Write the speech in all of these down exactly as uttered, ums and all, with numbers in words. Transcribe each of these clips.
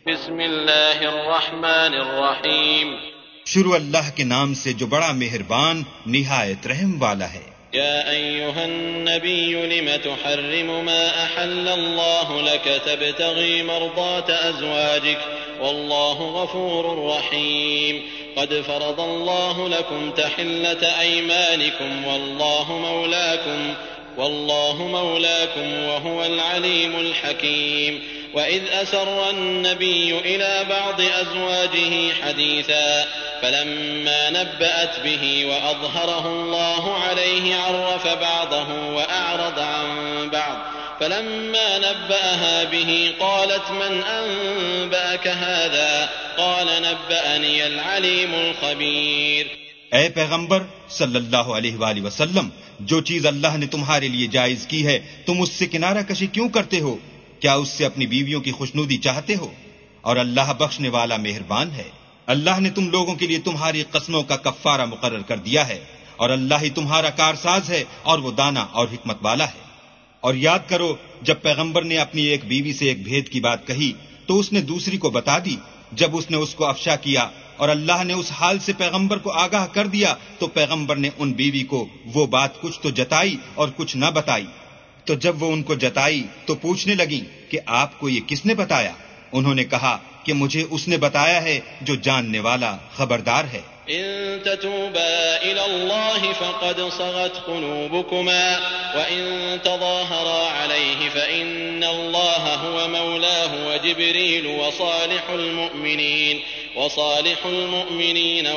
بسم اللہ الرحمن الرحیم. شروع اللہ کے نام سے جو بڑا مہربان نہایت رحم والا ہے. یا ایہا النبی لم تحرم ما احل اللہ لک تبتغی مرضات ازواجک واللہ غفور رحیم. قد فرض اللہ لکم تحلۃ ایمانکم واللہ مولاکم واللہ مولاکم وهو العلیم الحکیم. وَإِذْ أَسَرَّ النَّبِيُّ إِلَى بَعْضِ أَزْوَاجِهِ حَدِيثًا فَلَمَّا نَبَّأَتْ بِهِ وَأَظْهَرَهُ اللَّهُ عَلَيْهِ عَرَّفَ بَعْضَهُ وَأَعْرَضَ عَن بَعْضٍ فَلَمَّا نَبَّأَهَا بِهِ قَالَتْ مَنْ أَنبَأَكَ هَذَا قَالَ نَبَّأَنِيَ الْعَلِيمُ الْخَبِيرُ. اے پیغمبر صلی اللہ علیہ وآلہ وسلم، جو چیز اللہ نے تمہارے لیے جائز کی ہے تم اس سے کنارہ کشی کیوں کرتے ہو؟ کیا اس سے اپنی بیویوں کی خوشنودی چاہتے ہو؟ اور اللہ بخشنے والا مہربان ہے. اللہ نے تم لوگوں کے لیے تمہاری قسموں کا کفارہ مقرر کر دیا ہے، اور اللہ ہی تمہارا کارساز ہے اور وہ دانا اور حکمت والا ہے. اور یاد کرو جب پیغمبر نے اپنی ایک بیوی سے ایک بھید کی بات کہی تو اس نے دوسری کو بتا دی. جب اس نے اس کو افشا کیا اور اللہ نے اس حال سے پیغمبر کو آگاہ کر دیا تو پیغمبر نے ان بیوی کو وہ بات کچھ تو جتائی اور کچھ نہ بتائی. تو جب وہ ان کو جتائی تو پوچھنے لگیں کہ آپ کو یہ کس نے بتایا؟ انہوں نے کہا کہ مجھے اس نے بتایا ہے جو جاننے والا خبردار ہے. ان تتوبا الى الله فقد صغت قلوبكما وان تظاهرا عليه فان الله هو مولاه وجبريل وصالح المؤمنين وصالح المؤمنين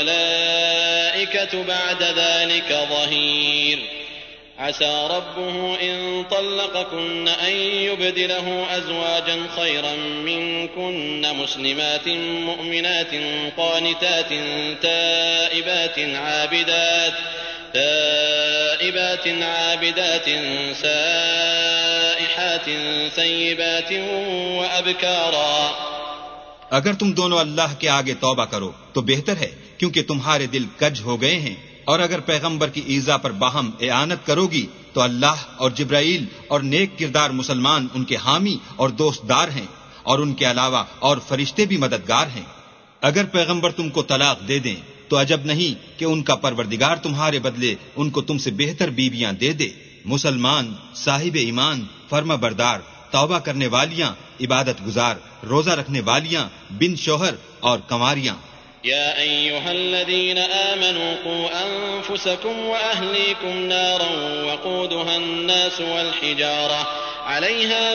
والملائكة بعد ذلك ظهير. عسى ربه إن طلقكن أن يبدله أزواجا خيرا منكن مسلمات مؤمنات قانتات تائبات عابدات تائبات عابدات سائحات ثيبات وأبكارا. اگر تم دونوں اللہ کے آگے توبہ کرو تو بہتر ہے، کیونکہ تمہارے دل کج ہو گئے ہیں. اور اگر پیغمبر کی ایذا پر باہم اعانت کرو گی تو اللہ اور جبرائیل اور نیک کردار مسلمان ان کے حامی اور دوست دار ہیں، اور ان کے علاوہ اور فرشتے بھی مددگار ہیں. اگر پیغمبر تم کو طلاق دے دیں تو عجب نہیں کہ ان کا پروردگار تمہارے بدلے ان کو تم سے بہتر بیویاں دے دے، مسلمان، صاحب ایمان، فرما بردار، توبہ کرنے والیاں، عبادت گزار، روزہ رکھنے والیاں، بن شوہر اور کنواریاں. يا أيها الذين آمنوا قوا أنفسكم وأهليكم نارا وقودها الناس والحجارة عليها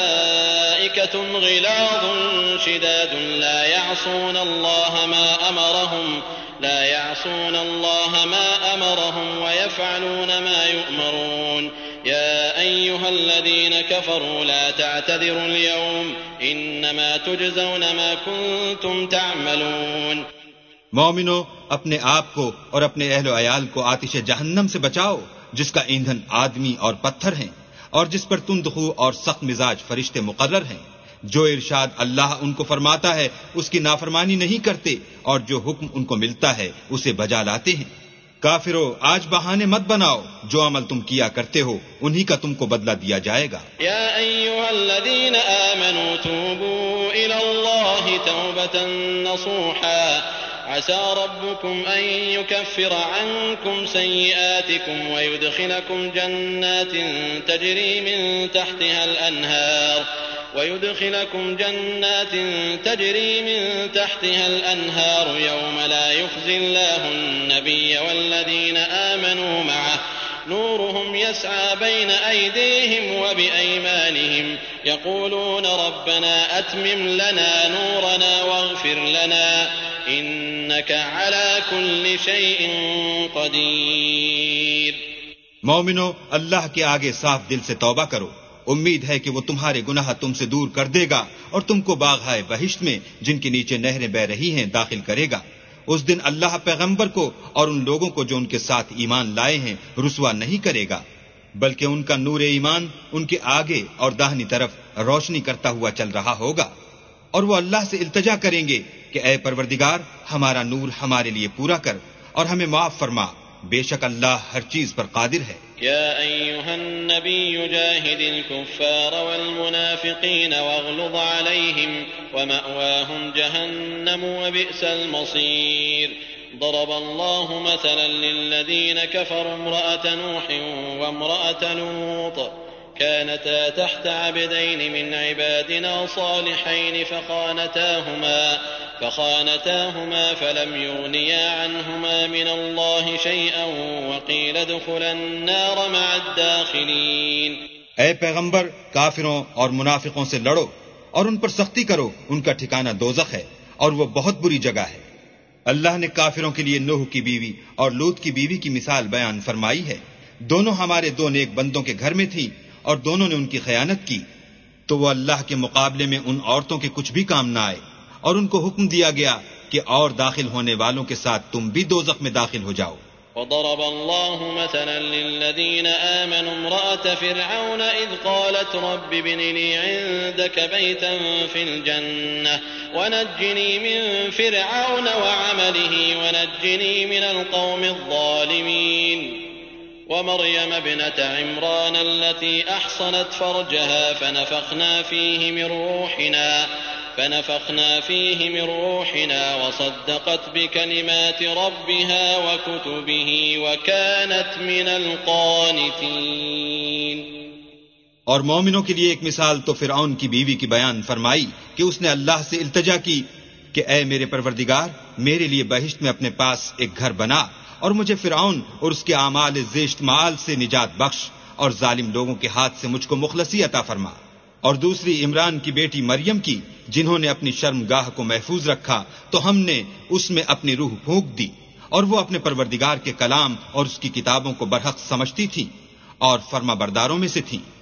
ملائكة غلاظ شداد لا يعصون الله ما أمرهم لا يعصون الله ما أمرهم ويفعلون ما يؤمرون. يا أيها الذين كفروا لا تعتذروا اليوم إنما تجزون ما كنتم تعملون. مومنو، اپنے آپ کو اور اپنے اہل و عیال کو آتش جہنم سے بچاؤ جس کا ایندھن آدمی اور پتھر ہیں، اور جس پر تندخو اور سخت مزاج فرشتے مقرر ہیں. جو ارشاد اللہ ان کو فرماتا ہے اس کی نافرمانی نہیں کرتے، اور جو حکم ان کو ملتا ہے اسے بجا لاتے ہیں. کافرو، آج بہانے مت بناؤ، جو عمل تم کیا کرتے ہو انہی کا تم کو بدلہ دیا جائے گا. یا ایھا الذین آمنوا توبوا الی اللہ توبۃ نصوحا عسى ربكم أن يكفر عنكم سيئاتكم ويدخلكم جنات تجري من تحتها الأنهار ويدخلكم جنات تجري من تحتها الأنهار يوم لا يخزي الله النبي والذين آمنوا معه نورهم يسعى بين أيديهم وبأيمانهم يقولون ربنا أتمم لنا نورنا واغفر لنا إنك على كل شيء قدير. مومنو، اللہ کے آگے صاف دل سے توبہ کرو، امید ہے کہ وہ تمہارے گناہ تم سے دور کر دے گا اور تم کو باغہائے بہشت میں جن کے نیچے نہریں بہ رہی ہیں داخل کرے گا. اس دن اللہ پیغمبر کو اور ان لوگوں کو جو ان کے ساتھ ایمان لائے ہیں رسوا نہیں کرے گا، بلکہ ان کا نور ایمان ان کے آگے اور داہنی طرف روشنی کرتا ہوا چل رہا ہوگا، اور وہ اللہ سے التجا کریں گے کہ اے پروردگار، ہمارا نور ہمارے لیے پورا کر اور ہمیں معاف فرما، بے شک اللہ ہر چیز پر قادر ہے۔ يا أيها النبي جاهد الكفار والمنافقين واغلظ عليهم ومأواهم جهنم وبئس المصير ضرب الله مثلا للذين كفروا امرأة نوح وامرأة لوط كانتا تحت عبدين من عبادنا صالحين فخانتاهما فخانتاهما فلم يغنيا عنهما من الله شيئا وقيل ادخلا النار مع الداخلين۔ اے پیغمبر کافروں اور منافقوں سے لڑو اور ان پر سختی کرو، ان کا ٹھکانہ دوزخ ہے اور وہ بہت بری جگہ ہے۔ اللہ نے کافروں کے لیے نوح کی بیوی اور لوط کی بیوی کی مثال بیان فرمائی ہے۔ دونوں ہمارے دو نیک بندوں کے گھر میں تھی اور دونوں نے ان کی خیانت کی، تو وہ اللہ کے مقابلے میں ان عورتوں کے کچھ بھی کام نہ آئے، اور ان کو حکم دیا گیا کہ اور داخل ہونے والوں کے ساتھ تم بھی دوزخ میں داخل ہو جاؤ۔ وضرب الله مثلا للذين آمنوا امرأة فرعون إذ قالت رب ابن لي عندك بيتا في الجنة ونجني من فرعون وعمله ونجني من القوم الظالمين ومريم ابنة عمران التي أحصنت فرجها فنفخنا فيه من روحنا فنفخنا فيه من روحنا وصدقت بكلمات ربها وكتبه وكانت من القانتين۔ اور مومنوں کے لیے ایک مثال تو فرعون کی بیوی کی بیان فرمائی کہ اس نے اللہ سے التجا کی کہ اے میرے پروردگار، میرے لیے بہشت میں اپنے پاس ایک گھر بنا اور مجھے فرعون اور اس کے اعمال زشت مآل سے نجات بخش اور ظالم لوگوں کے ہاتھ سے مجھ کو مخلصی عطا فرما۔ اور دوسری عمران کی بیٹی مریم کی، جنہوں نے اپنی شرم گاہ کو محفوظ رکھا تو ہم نے اس میں اپنی روح پھونک دی، اور وہ اپنے پروردگار کے کلام اور اس کی کتابوں کو برحق سمجھتی تھی اور فرما برداروں میں سے تھی۔